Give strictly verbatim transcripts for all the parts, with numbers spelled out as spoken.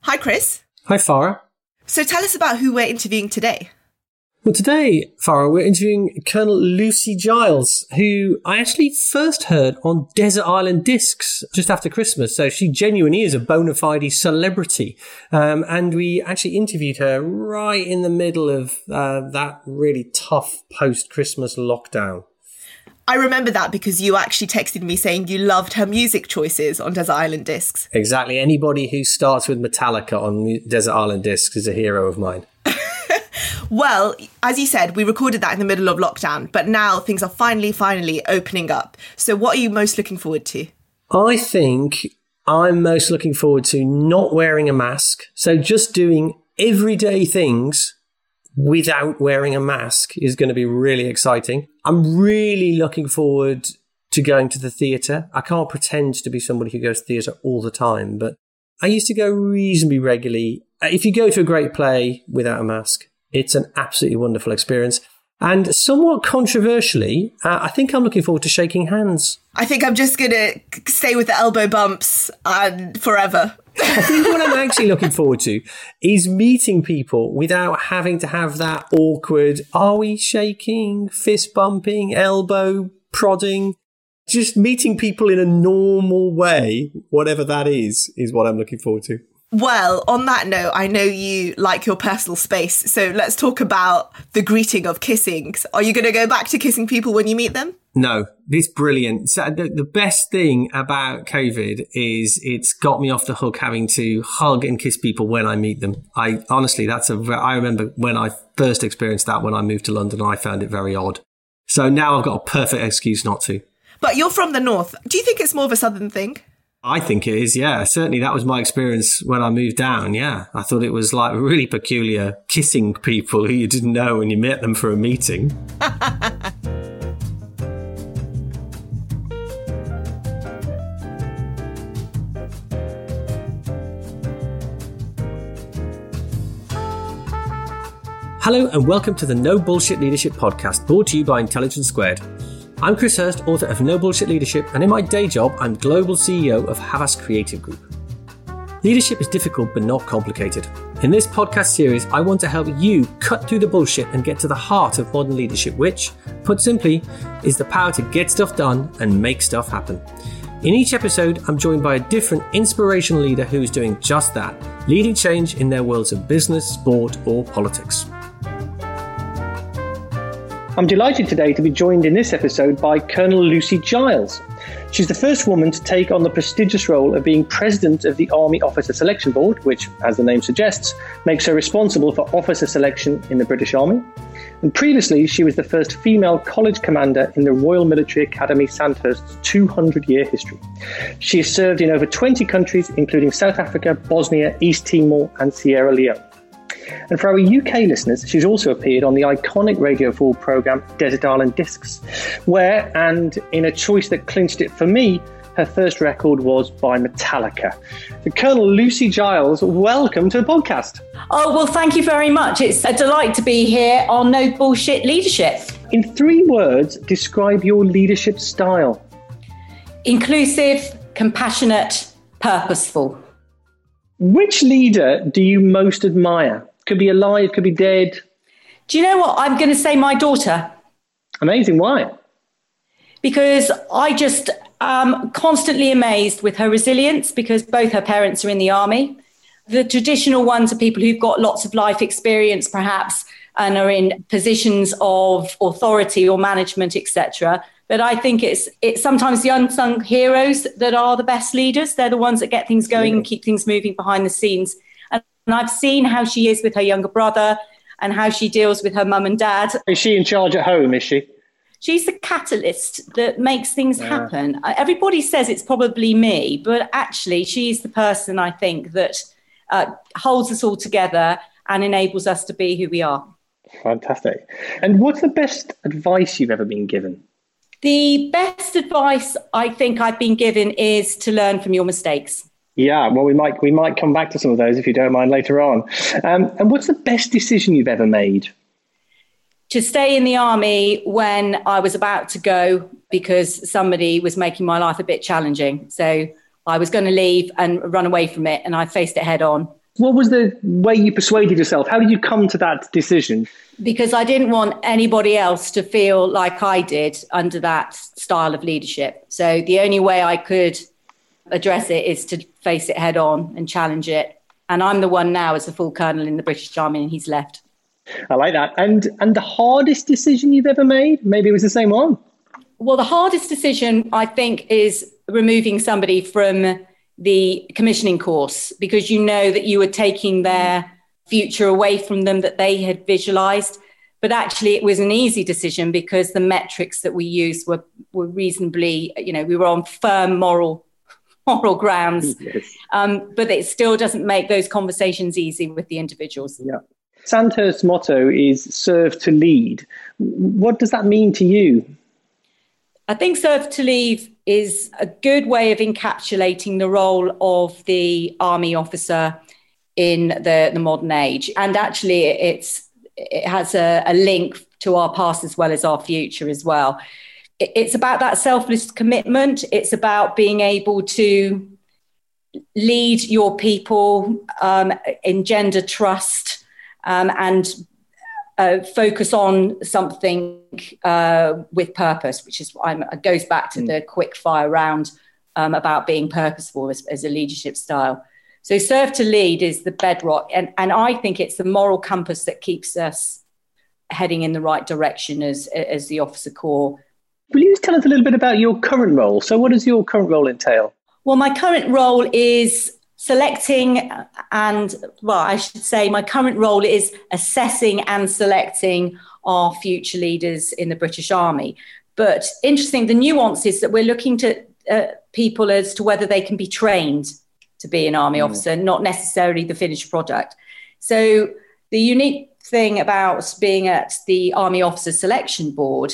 Hi, Chris. Hi, Farah. So tell us about who we're interviewing today. Well, today, Farah, we're interviewing Colonel Lucy Giles, who I actually first heard on Desert Island Discs just after Christmas. So she genuinely is a bona fide celebrity. Um, and we actually interviewed her right in the middle of uh, that really tough post-Christmas lockdown. I remember that because you actually texted me saying you loved her music choices on Desert Island Discs. Exactly. Anybody who starts with Metallica on Desert Island Discs is a hero of mine. Well, as you said, we recorded that in the middle of lockdown, but now things are finally, finally opening up. So what are you most looking forward to? I think I'm most looking forward to not wearing a mask. So just doing everyday things without wearing a mask is going to be really exciting. I'm really looking forward to going to the theatre. I can't pretend to be somebody who goes to theatre all the time, but I used to go reasonably regularly. If you go to a great play without a mask, it's an absolutely wonderful experience. And somewhat controversially, uh, I think I'm looking forward to shaking hands. I think I'm just going to stay with the elbow bumps uh, forever. I think what I'm actually looking forward to is meeting people without having to have that awkward, are we shaking, fist bumping, elbow prodding? Just meeting people in a normal way, whatever that is, is what I'm looking forward to. Well, on that note, I know you like your personal space, so let's talk about the greeting of kissing. Are you going to go back to kissing people when you meet them? No, it's brilliant. So the, the best thing about COVID is it's got me off the hook having to hug and kiss people when I meet them. I honestly, that's a, I remember when I first experienced that when I moved to London, I found it very odd. So now I've got a perfect excuse not to. But you're from the north. Do you think it's more of a southern thing? I think it is, yeah. Certainly that was my experience when I moved down, yeah. I thought it was like really peculiar kissing people who you didn't know when you met them for a meeting. Hello and welcome to the No Bullshit Leadership Podcast, brought to you by Intelligence Squared. I'm Chris Hurst, author of No Bullshit Leadership, and in my day job, I'm Global C E O of Havas Creative Group. Leadership is difficult but not complicated. In this podcast series, I want to help you cut through the bullshit and get to the heart of modern leadership, which, put simply, is the power to get stuff done and make stuff happen. In each episode, I'm joined by a different inspirational leader who is doing just that, leading change in their worlds of business, sport, or politics. I'm delighted today to be joined in this episode by Colonel Lucy Giles. She's the first woman to take on the prestigious role of being President of the Army Officer Selection Board, which, as the name suggests, makes her responsible for officer selection in the British Army. And previously, she was the first female college commander in the Royal Military Academy Sandhurst's two hundred year history. She has served in over twenty countries, including South Africa, Bosnia, East Timor, and Sierra Leone. And for our U K listeners, she's also appeared on the iconic Radio four programme Desert Island Discs, where, and in a choice that clinched it for me, her first record was by Metallica. So Colonel Lucy Giles, welcome to the podcast. Oh, well, thank you very much. It's a delight to be here on No Bullshit Leadership. In three words, describe your leadership style. Inclusive, compassionate, purposeful. Which leader do you most admire? Could be alive, could be dead. Do you know what? I'm going to say my daughter. Amazing. Why? Because I just am constantly amazed with her resilience, because both her parents are in the army. The traditional ones are people who've got lots of life experience, perhaps, and are in positions of authority or management, et cetera. But I think it's it's sometimes the unsung heroes that are the best leaders. They're the ones that get things going and keep things moving behind the scenes. And, and I've seen how she is with her younger brother and how she deals with her mum and dad. Is she in charge at home, is she? She's the catalyst that makes things yeah. happen. Everybody says it's probably me, but actually she's the person, I think, that uh, holds us all together and enables us to be who we are. Fantastic. And what's the best advice you've ever been given? The best advice I think I've been given is to learn from your mistakes. Yeah, well, we might we might come back to some of those if you don't mind later on. Um, and what's the best decision you've ever made? To stay in the army when I was about to go because somebody was making my life a bit challenging. So I was going to leave and run away from it, and I faced it head on. What was the way you persuaded yourself? How did you come to that decision? Because I didn't want anybody else to feel like I did under that style of leadership. So the only way I could address it is to face it head on and challenge it. And I'm the one now as a full colonel in the British Army, and he's left. I like that. And and the hardest decision you've ever made? Maybe it was the same one. Well, the hardest decision, I think, is removing somebody from the commissioning course, because you know that you were taking their future away from them that they had visualized. But actually, it was an easy decision because the metrics that we used were, were reasonably, you know, we were on firm moral moral grounds. Yes. Um, but it still doesn't make those conversations easy with the individuals. Yeah. Sandhurst's motto is serve to lead. What does that mean to you? I think serve to lead is a good way of encapsulating the role of the army officer in the, the modern age. And actually, it's it has a, a link to our past as well as our future as well. It, it's about that selfless commitment. It's about being able to lead your people, um, engender trust, um, and Uh, focus on something uh, with purpose, which is I'm, it goes back to mm. the quick fire round um, about being purposeful as, as a leadership style. So serve to lead is the bedrock. And, and I think it's the moral compass that keeps us heading in the right direction as, as the officer corps. Will you tell us a little bit about your current role? So what does your current role entail? Well, my current role is selecting and, well, I should say my current role is assessing and selecting our future leaders in the British Army. But interesting, the nuance is that we're looking to uh, people as to whether they can be trained to be an army mm. officer, not necessarily the finished product. So the unique thing about being at the Army Officer Selection Board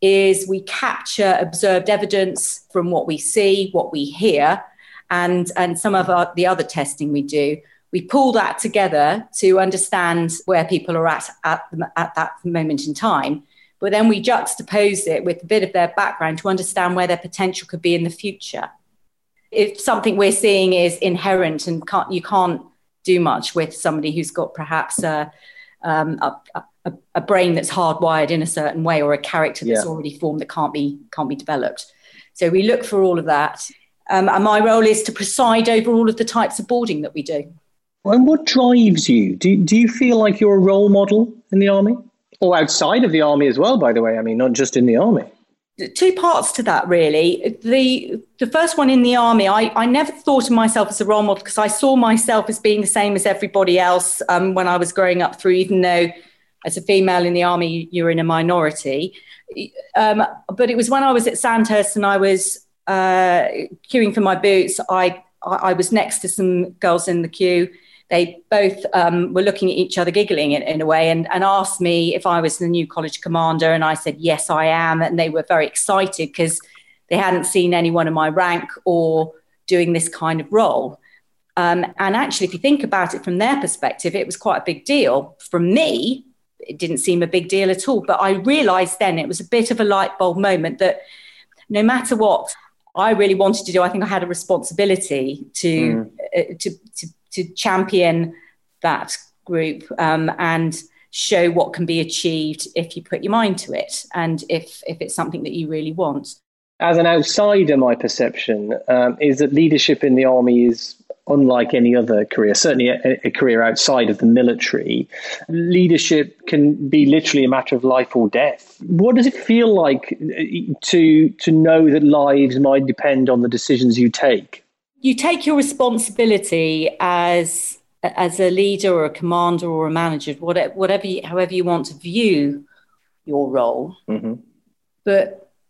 is we capture observed evidence from what we see, what we hear, and and some of our, the other testing we do. We pull that together to understand where people are at at, the, at that moment in time, but then we juxtapose it with a bit of their background to understand where their potential could be in the future. If something we're seeing is inherent and can't, you can't do much with somebody who's got perhaps a, um, a, a, a brain that's hardwired in a certain way, or a character that's yeah. already formed that can't be can't be developed. So we look for all of that. Um, and my role is to preside over all of the types of boarding that we do. And what drives you? Do, do you feel like you're a role model in the Army? Or outside of the Army as well, by the way? I mean, not just in the Army. Two parts to that, really. The the first one in the Army, I, I never thought of myself as a role model because I saw myself as being the same as everybody else um, when I was growing up through, even though as a female in the Army, you're in a minority. Um, but it was when I was at Sandhurst and I was Uh, queuing for my boots, I, I I was next to some girls in the queue. They both um, were looking at each other, giggling in, in a way, and, and asked me if I was the new college commander. And I said, yes, I am. And they were very excited because they hadn't seen anyone in my rank or doing this kind of role. Um, and actually, if you think about it from their perspective, it was quite a big deal. From me, it didn't seem a big deal at all. But I realised then it was a bit of a light bulb moment that no matter what I really wanted to do, I think I had a responsibility to mm. uh, to, to to champion that group um, and show what can be achieved if you put your mind to it, and if if it's something that you really want. As an outsider, my perception um, is that leadership in the Army is unlike any other career, certainly a, a career outside of the military. Leadership can be literally a matter of life or death. What does it feel like to to know that lives might depend on the decisions you take? You take your responsibility as as a leader or a commander or a manager, whatever, whatever you, however you want to view your role. Mm-hmm. But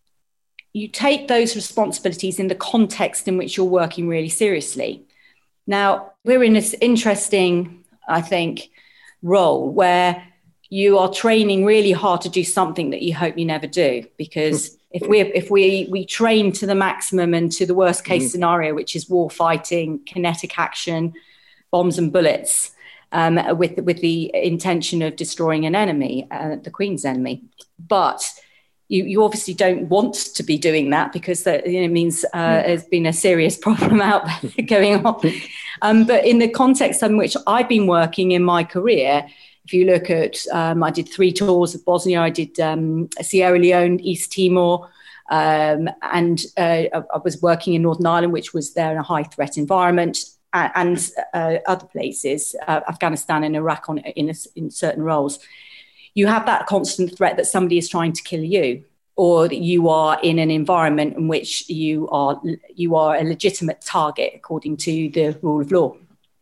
you take those responsibilities in the context in which you're working really seriously. Now, we're in this interesting, I think, role where you are training really hard to do something that you hope you never do. Because if we if we we train to the maximum and to the worst case mm. scenario, which is war fighting, kinetic action, bombs and bullets, um, with with the intention of destroying an enemy, uh, the Queen's enemy, but You, you obviously don't want to be doing that because that, you know, means uh, mm. there's been a serious problem out there going on. Um, but in the context in which I've been working in my career, if you look at, um, I did three tours of Bosnia, I did um, Sierra Leone, East Timor, um, and uh, I was working in Northern Ireland, which was there in a high threat environment, and, and uh, other places, uh, Afghanistan and Iraq on, in, a, in certain roles. You have that constant threat that somebody is trying to kill you, or that you are in an environment in which you are you are a legitimate target according to the rule of law.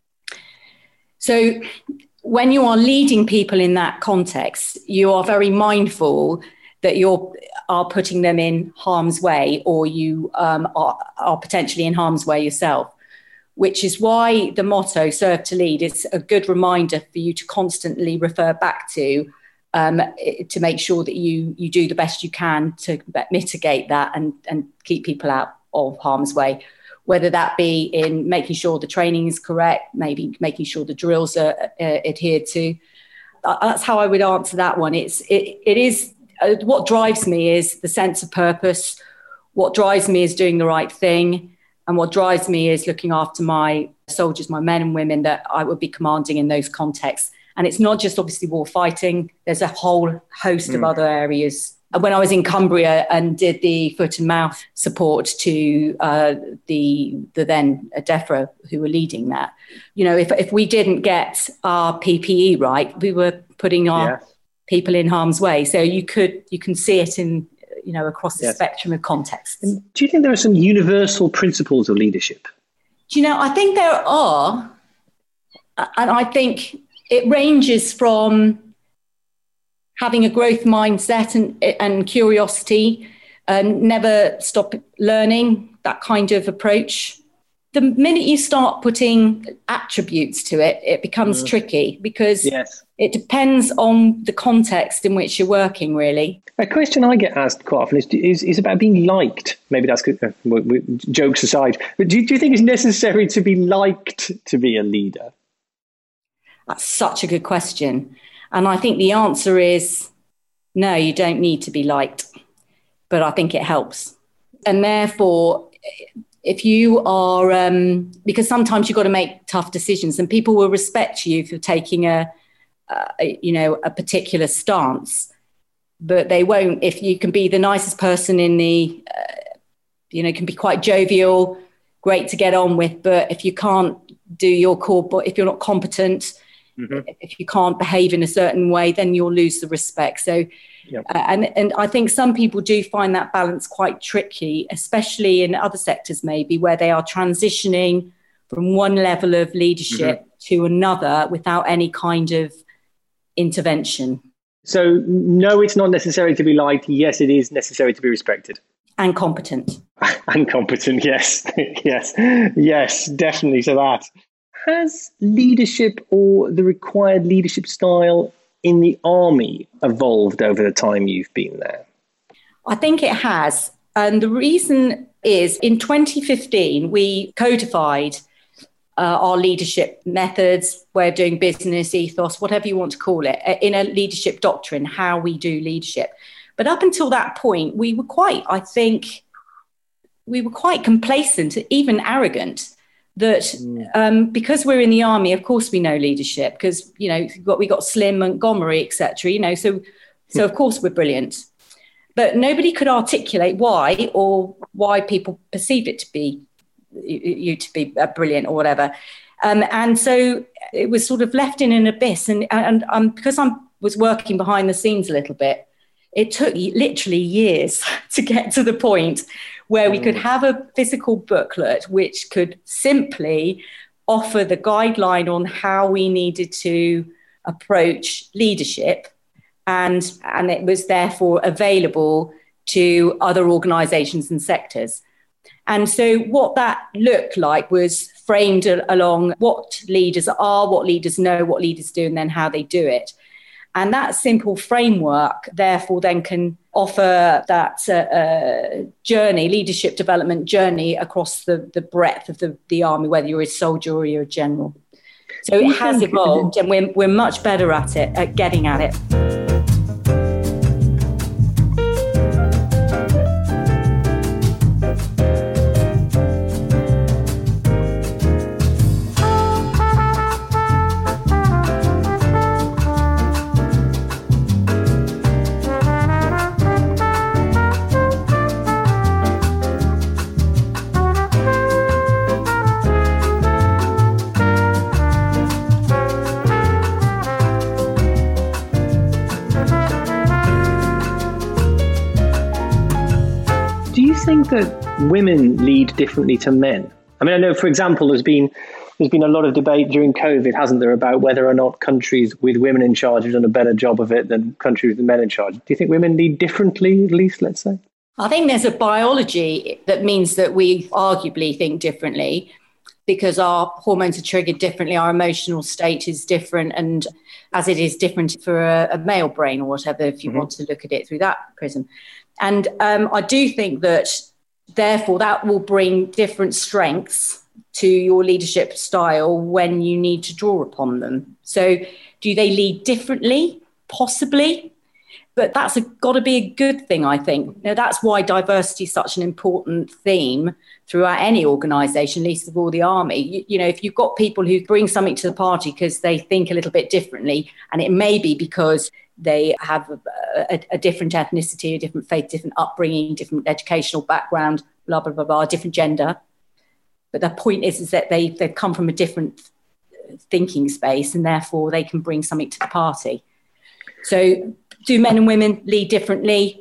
So when you are leading people in that context, you are very mindful that you are putting them in harm's way, or you um, are, are potentially in harm's way yourself, which is why the motto, serve to lead, is a good reminder for you to constantly refer back to, Um, to make sure that you you do the best you can to mitigate that and, and keep people out of harm's way, whether that be in making sure the training is correct, maybe making sure the drills are uh, adhered to. That's how I would answer that one. It's it, it is uh, what drives me is the sense of purpose. What drives me is doing the right thing, and what drives me is looking after my soldiers, my men and women that I would be commanding in those contexts. And it's not just obviously war fighting. There's a whole host mm. of other areas. When I was in Cumbria and did the foot and mouth support to uh, the the then DEFRA who were leading that, you know, if if we didn't get our P P E right, we were putting our yeah. people in harm's way. So you could you can see it in, you know, across the yes. spectrum of contexts. And do you think there are some universal principles of leadership? Do you know, I think there are, and I think it ranges from having a growth mindset and, and curiosity, and never stop learning, that kind of approach. The minute you start putting attributes to it, it becomes mm. tricky, because yes. it depends on the context in which you're working, really. A question I get asked quite often is, is, is about being liked. Maybe that's uh, jokes aside. But do, do you think it's necessary to be liked to be a leader? That's such a good question. And I think the answer is no, you don't need to be liked, but I think it helps. And therefore, if you are, um, because sometimes you've got to make tough decisions, and people will respect you for taking a, a you know, a particular stance, but they won't if you can be the nicest person in the, uh, you know, can be quite jovial, great to get on with, but if you can't do your core, but if you're not competent, mm-hmm. if you can't behave in a certain way, then you'll lose the respect. So, yep. uh, and, and I think some people do find that balance quite tricky, especially in other sectors, maybe where they are transitioning from one level of leadership mm-hmm. to another without any kind of intervention. So, no, it's not necessary to be liked. Yes, it is necessary to be respected. And competent. And competent, yes. yes. Yes, definitely. So that. Has leadership, or the required leadership style in the army, evolved over the time you've been there? I think it has. And the reason is, in twenty fifteen, we codified uh, our leadership methods, way of doing business, ethos, whatever you want to call it, in a leadership doctrine, how we do leadership. But up until that point, we were quite, I think, we were quite complacent, even arrogant. That um, because we're in the army, of course we know leadership, because, you know, we got, we got Slim, Montgomery, et cetera, you know, so, so of course we're brilliant. But nobody could articulate why, or why people perceive it to be, you to be brilliant or whatever. Um, and so it was sort of left in an abyss. And, and um, because I was working behind the scenes a little bit, it took literally years to get to the point where we could have a physical booklet which could simply offer the guideline on how we needed to approach leadership, and, and it was therefore available to other organisations and sectors. And so what that looked like was framed along what leaders are, what leaders know, what leaders do, and then how they do it. And that simple framework, therefore, then can offer that uh, uh, journey, leadership development journey across the, the breadth of the, the army, whether you're a soldier or you're a general. So it has evolved, and we're, we're much better at it, at getting at it. women lead differently to men? I mean, I know, for example, there's been there's been a lot of debate during COVID, hasn't there, about whether or not countries with women in charge have done a better job of it than countries with men in charge. Do you think women lead differently, at least, let's say? I think there's a biology that means that we arguably think differently because our hormones are triggered differently, our emotional state is different, and as it is different for a, a male brain or whatever, if you mm-hmm. want to look at it through that prism. And um, I do think that, therefore, that will bring different strengths to your leadership style when you need to draw upon them. So do they lead differently? Possibly. But that's got to be a good thing, I think. Now, that's why diversity is such an important theme throughout any organisation, least of all the army. You, you know, if you've got people who bring something to the party because they think a little bit differently, and it may be because they have a, a, a different ethnicity, a different faith, different upbringing, different educational background, blah, blah, blah, blah, different gender. But the point is, is that they, they've come from a different thinking space and therefore they can bring something to the party. So do men and women lead differently?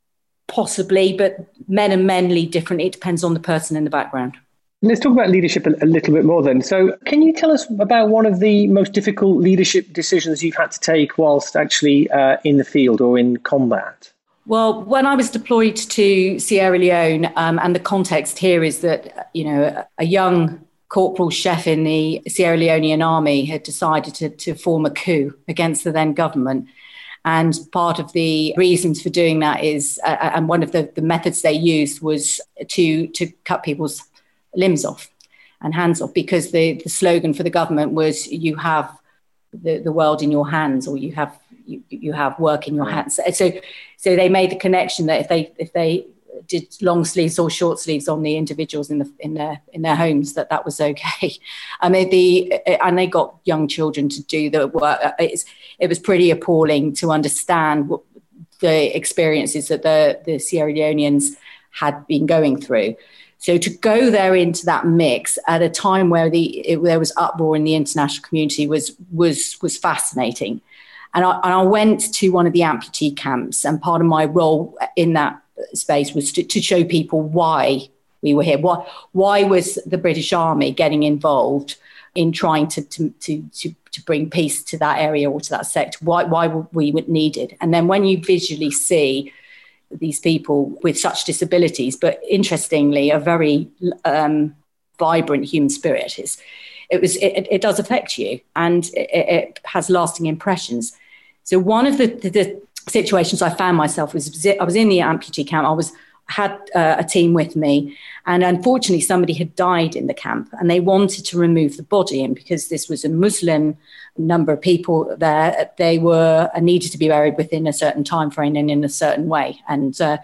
Possibly, but men and men lead differently. It depends on the person in the background. Let's talk about leadership a, a little bit more then. So can you tell us about one of the most difficult leadership decisions you've had to take whilst actually uh, in the field or in combat? Well, when I was deployed to Sierra Leone, um, and the context here is that, you know, a young corporal chef in the Sierra Leonean army had decided to, to form a coup against the then government. And part of the reasons for doing that is, uh, and one of the, the methods they used was to, to cut people's limbs off and hands off, because the, the slogan for the government was, you have the, the world in your hands, or you have you, you have work in your hands. So so they made the connection that if they if they did long sleeves or short sleeves on the individuals in the in their in their homes, that that was okay. I mean, the and they got young children to do the work. It's, it was pretty appalling to understand what the experiences that the the Sierra Leoneans had been going through. So to go there into that mix at a time where the it, there was uproar in the international community was was was fascinating. And I, and I went to one of the amputee camps, and part of my role in that space was to, to show people why we were here. Why, why was the British Army getting involved in trying to, to, to, to, to bring peace to that area or to that sector? Why, why were we needed? And then when you visually see these people with such disabilities, but interestingly, a very um, vibrant human spirit, is it was it, it does affect you, and it, it has lasting impressions. So one of the, the, the situations I found myself was I was in the amputee camp. I was had uh, a team with me, and unfortunately somebody had died in the camp, and they wanted to remove the body. And because this was a Muslim number of people there, they were uh, needed to be buried within a certain time frame and in a certain way. And uh,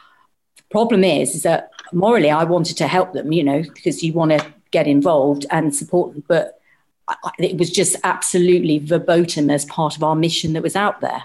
the problem is, is that morally I wanted to help them, you know, because you want to get involved and support them, but it was just absolutely verboten as part of our mission that was out there.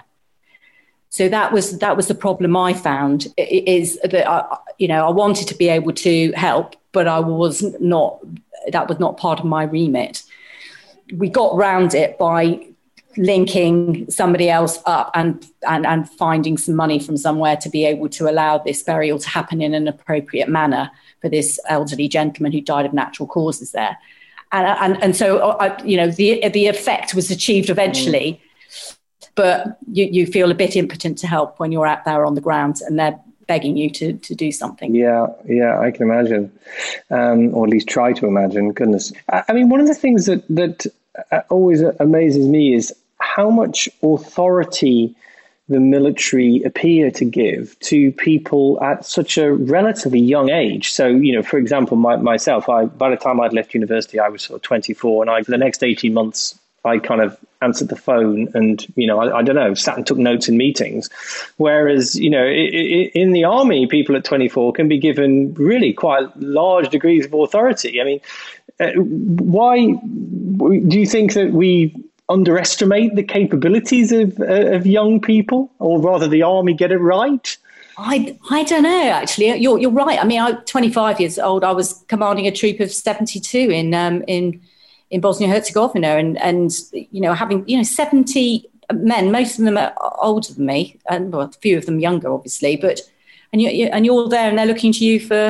So that was that was the problem I found, is that I, you know, I wanted to be able to help, but I was not. That was not part of my remit. We got round it by linking somebody else up and and and finding some money from somewhere to be able to allow this burial to happen in an appropriate manner for this elderly gentleman who died of natural causes there. And, and and so, I, you know, the the effect was achieved eventually, mm. but you, you feel a bit impotent to help when you're out there on the ground and they're begging you to, to do something. Yeah, yeah, I can imagine, um, or at least try to imagine. Goodness. I, I mean, one of the things that, that always amazes me is how much authority the military appear to give to people at such a relatively young age. So, you know, for example, my, myself, I, by the time I'd left university, I was sort of twenty-four, and I, for the next eighteen months, I kind of answered the phone and, you know, I, I don't know, sat and took notes in meetings. Whereas, you know, in, in the army, people at twenty-four can be given really quite large degrees of authority. I mean, uh, why do you think that we underestimate the capabilities of uh, of young people, or rather the army get it right? I I don't know, actually. You're you're right. I mean, I'm twenty-five years old. I was commanding a troop of seventy-two in um in in Bosnia Herzegovina, and and you know, having you know seventy men, most of them are older than me, and well, a few of them younger, obviously. But and you and you're there, and they're looking to you for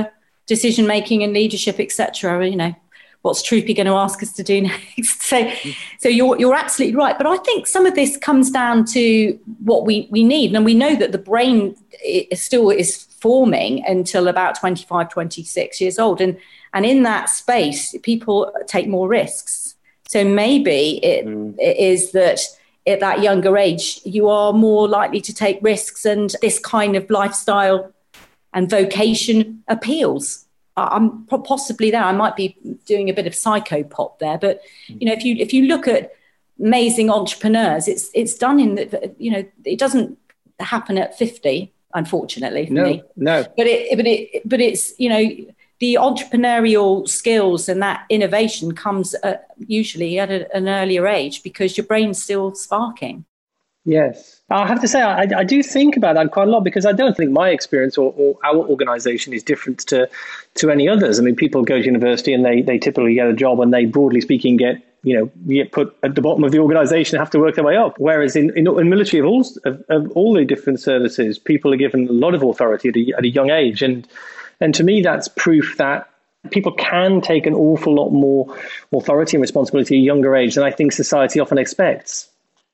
decision making and leadership, et cetera. You know, what's Troopy going to ask us to do next? So, so you're you're absolutely right. But I think some of this comes down to what we, we need. And we know that the brain is still is forming until about twenty-five, twenty-six years old. And, and in that space, people take more risks. So maybe it, mm. it is that at that younger age, you are more likely to take risks, and this kind of lifestyle and vocation appeals. I'm possibly there. I might be doing a bit of psychopop there, but you know, if you if you look at amazing entrepreneurs, it's it's done in the, you know, it doesn't happen at fifty, unfortunately for no, me. No, but it but it but it's you know, the entrepreneurial skills and that innovation comes at, usually at a, an earlier age, because your brain's still sparking. Yes. I have to say, I, I do think about that quite a lot, because I don't think my experience or, or our organization is different to, to any others. I mean, people go to university and they, they typically get a job, and they, broadly speaking, get, you know, get put at the bottom of the organization and have to work their way up. Whereas in, in, in military of all, of, of all the different services, people are given a lot of authority at a, at a young age. And, and to me, that's proof that people can take an awful lot more authority and responsibility at a younger age than I think society often expects.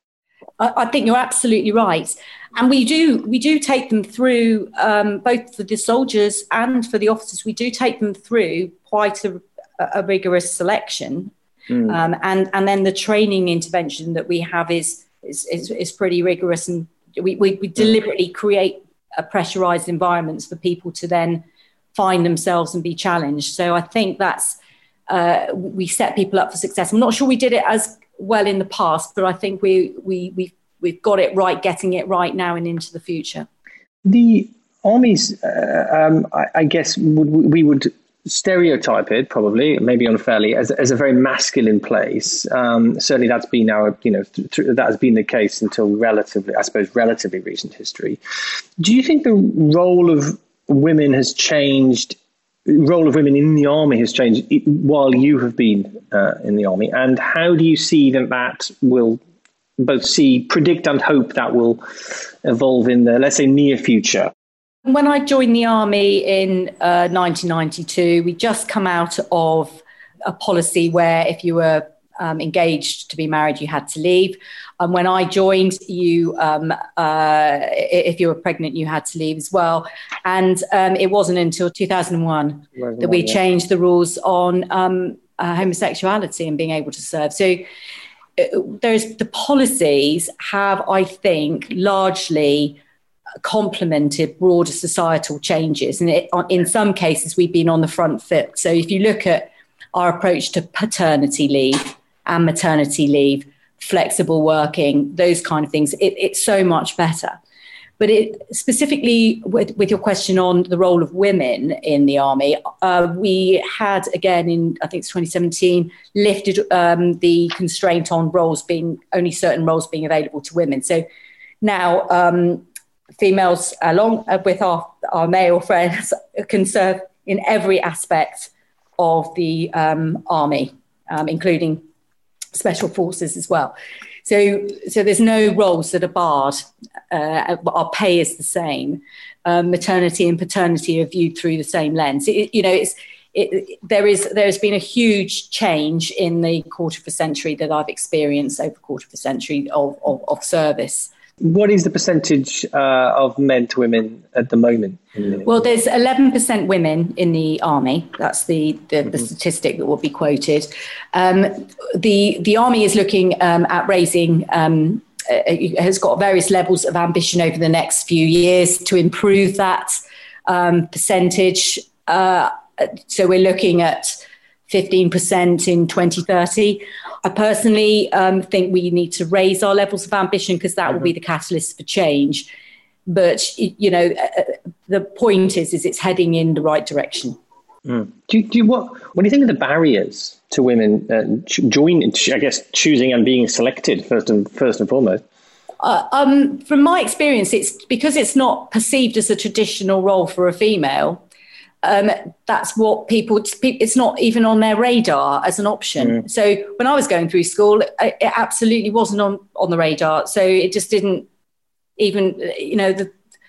I think you're absolutely right. And we do we do take them through, um, both for the soldiers and for the officers, we do take them through quite a, a rigorous selection. Mm. Um, and, and then the training intervention that we have is is, is, is pretty rigorous. And we, we, we deliberately create a pressurized environments for people to then find themselves and be challenged. So I think that's, uh, we set people up for success. I'm not sure we did it as well in the past, but I think we we we we've got it right, getting it right now and into the future. The armies, uh, um, I, I guess, would, we would stereotype it probably, maybe unfairly, as as a very masculine place. Um, certainly, that's been our, you know, th- th- that has been the case until relatively, I suppose, relatively recent history. Do you think the role of women has changed? Role of women in the army has changed while you have been uh, in the army, and how do you see that that will both see, predict, and hope that will evolve in the, let's say, near future? When I joined the army in uh, nineteen ninety-two, we just come out of a policy where if you were um, engaged to be married, you had to leave. And when I joined, you, um, uh, if you were pregnant, you had to leave as well. And um, it wasn't until two thousand one that we changed the rules on um, uh, homosexuality and being able to serve. So uh, there's the policies have, I think, largely complemented broader societal changes. And it, in some cases, we've been on the front foot. So if you look at our approach to paternity leave and maternity leave, flexible working, those kind of things, it, it's so much better. But it specifically with, with your question on the role of women in the army, uh, we had, again, in, I think it's twenty seventeen, lifted um, the constraint on roles being, only certain roles being available to women. So now um, females, along with our, our male friends, can serve in every aspect of the um, army, um, including special forces as well. So, so there's no roles that are barred. Uh, our pay is the same. Um, maternity and paternity are viewed through the same lens. It, you know, it's it, there is there's been a huge change in the quarter of a century that I've experienced over a quarter of a century of of, of service. What is the percentage uh, of men to women at the moment? Well, there's eleven percent women in the army. That's the, the, mm-hmm. the statistic that will be quoted. Um, the the army is looking um, at raising, um, uh, has got various levels of ambition over the next few years to improve that um, percentage. Uh, so we're looking at fifteen percent in twenty thirty. I personally um, think we need to raise our levels of ambition, because that mm-hmm. will be the catalyst for change. But, you know, uh, the point is, is it's heading in the right direction. Mm. Do, do you, what, when you think of the barriers to women uh, joining, I guess, choosing and being selected first and first and foremost? Uh, um, from my experience, it's because it's not perceived as a traditional role for a female. Um, that's what people, it's not even on their radar as an option. Mm. So when I was going through school, it, it absolutely wasn't on, on the radar. So it just didn't even, you know, the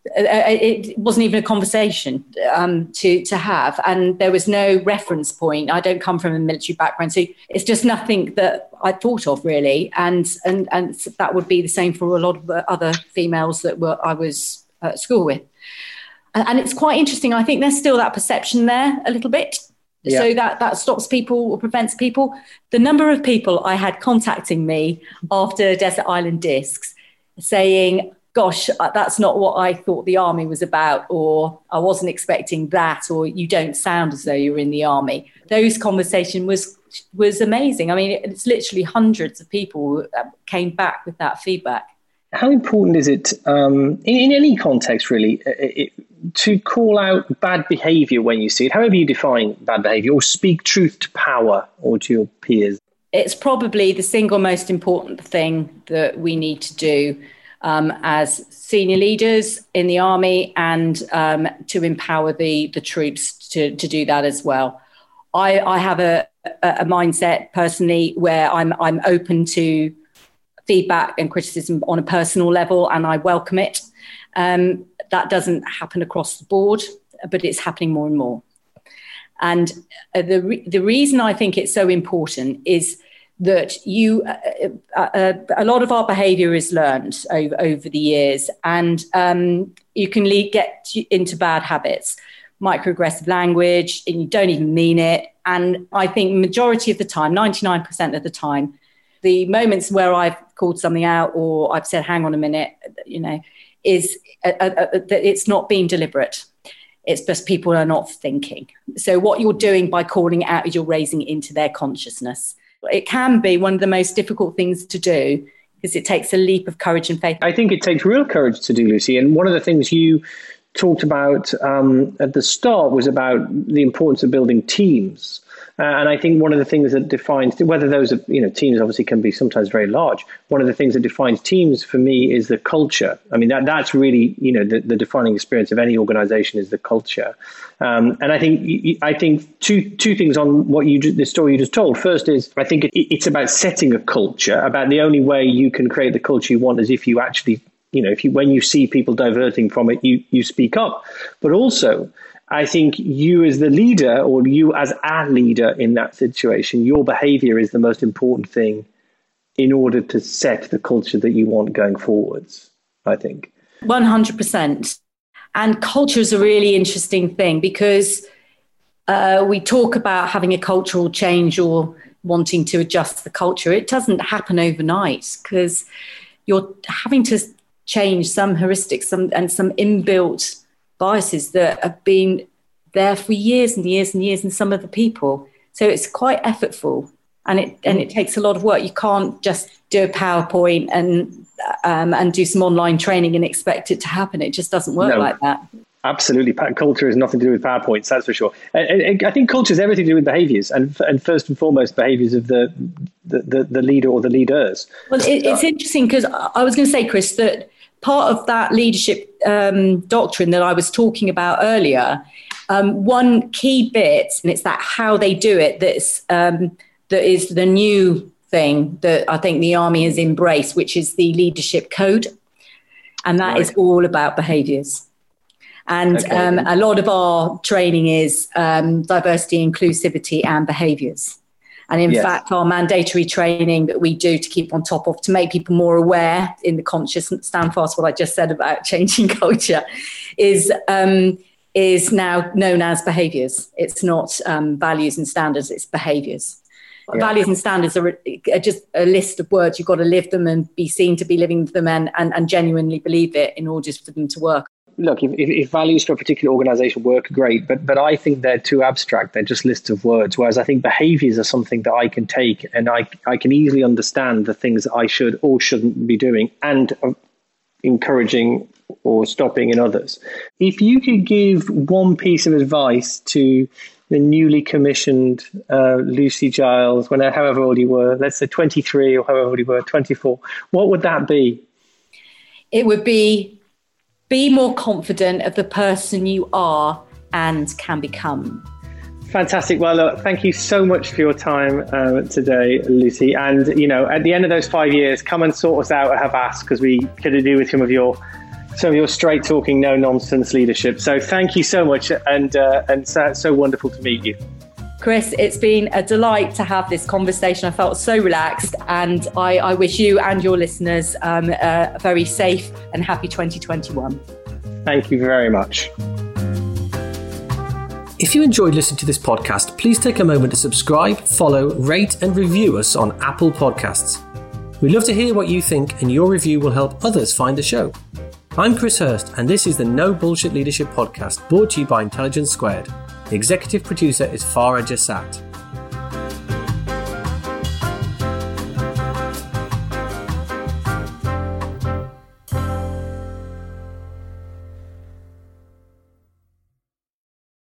it wasn't even a conversation um, to to have, and there was no reference point. I don't come from a military background, so it's just nothing that I thought of really, and and and that would be the same for a lot of the other females that were I was at school with. And, and it's quite interesting. I think there's still that perception there a little bit. Yeah. So that, that stops people or prevents people. The number of people I had contacting me after Desert Island Discs saying, gosh, that's not what I thought the army was about, or I wasn't expecting that, or you don't sound as though you're in the army. Those conversation was was amazing. I mean, it's literally hundreds of people came back with that feedback. How important is it, um, in, in any context really, it, to call out bad behaviour when you see it, however you define bad behaviour, or speak truth to power or to your peers? It's probably the single most important thing that we need to do um, as senior leaders in the army, and um, to empower the, the troops to, to do that as well. I, I have a, a mindset personally where I'm I'm open to feedback and criticism on a personal level, and I welcome it. Um, that doesn't happen across the board, but it's happening more and more. And uh, the re- the reason I think it's so important is that you uh, uh, a lot of our behaviour is learned over, over the years, and um, you can lead, get into bad habits, microaggressive language, and you don't even mean it. And I think majority of the time, ninety-nine percent of the time, the moments where I've called something out or I've said, hang on a minute, you know, is uh, uh, uh, that it's not being deliberate. It's just people are not thinking. So what you're doing by calling it out is you're raising it into their consciousness. It can be one of the most difficult things to do because it takes a leap of courage and faith. I think it takes real courage to do, Lucy. And one of the things you talked about um, at the start was about the importance of building teams. Uh, and I think one of the things that defines, whether those are, you know, teams obviously can be sometimes very large. One of the things that defines teams for me is the culture. I mean, that that's really, you know, the, the defining experience of any organization is the culture. Um, and I think I think two two things on what you the story you just told. First is I think it, it's about setting a culture. About the only way you can create the culture you want is if you actually, you know, if you when you see people diverting from it, you you speak up. But also, I think you as the leader, or you as a leader in that situation, your behavior is the most important thing in order to set the culture that you want going forwards, I think. one hundred percent. And culture is a really interesting thing because uh, we talk about having a cultural change or wanting to adjust the culture. It doesn't happen overnight because you're having to change some heuristics some, and some inbuilt biases that have been there for years and years and years in some of the people. So it's quite effortful, and it and it takes a lot of work. You can't just do a PowerPoint and um, and do some online training and expect it to happen. It just doesn't work no, like that. Absolutely. Culture has nothing to do with PowerPoints, that's for sure. I, I think culture has everything to do with behaviours, and and first and foremost, behaviours of the, the, the, the leader or the leaders. Well, it, it's interesting because I was going to say, Chris, that part of that leadership um, doctrine that I was talking about earlier, um, one key bit, and it's that how they do it, that's, um, that is the new thing that I think the Army has embraced, which is the leadership code. And that right. is all about behaviours. And okay. um, a lot of our training is um, diversity, inclusivity and behaviours. And in yes. fact, our mandatory training that we do to keep on top of, to make people more aware in the conscious, stand fast what I just said about changing culture, is um, is now known as behaviours. It's not um, values and standards, it's behaviours. Yeah. Values and standards are, are just a list of words. You've got to live them and be seen to be living them and, and, and genuinely believe it in order for them to work. Look, if, if values for a particular organisation work, great, but but I think they're too abstract. They're just lists of words, whereas I think behaviours are something that I can take and I, I can easily understand the things that I should or shouldn't be doing and uh, encouraging or stopping in others. If you could give one piece of advice to the newly commissioned uh, Lucy Giles, when however old you were, let's say twenty-three or however old you were, twenty-four, what would that be? It would be, be more confident of the person you are and can become. Fantastic. Well, look, thank you so much for your time uh, today, Lucy. And, you know, at the end of those five years, come and sort us out at Havas, because we could do with some of your some of your straight talking, no nonsense leadership. So thank you so much, and uh, and so, so wonderful to meet you. Chris, it's been a delight to have this conversation. I felt so relaxed, and I, I wish you and your listeners um, a very safe and happy twenty twenty-one. Thank you very much. If you enjoyed listening to this podcast, please take a moment to subscribe, follow, rate and review us on Apple Podcasts. We'd love to hear what you think, and your review will help others find the show. I'm Chris Hurst, and this is the No Bullshit Leadership Podcast, brought to you by Intelligence Squared. The executive producer is Farah Jassat.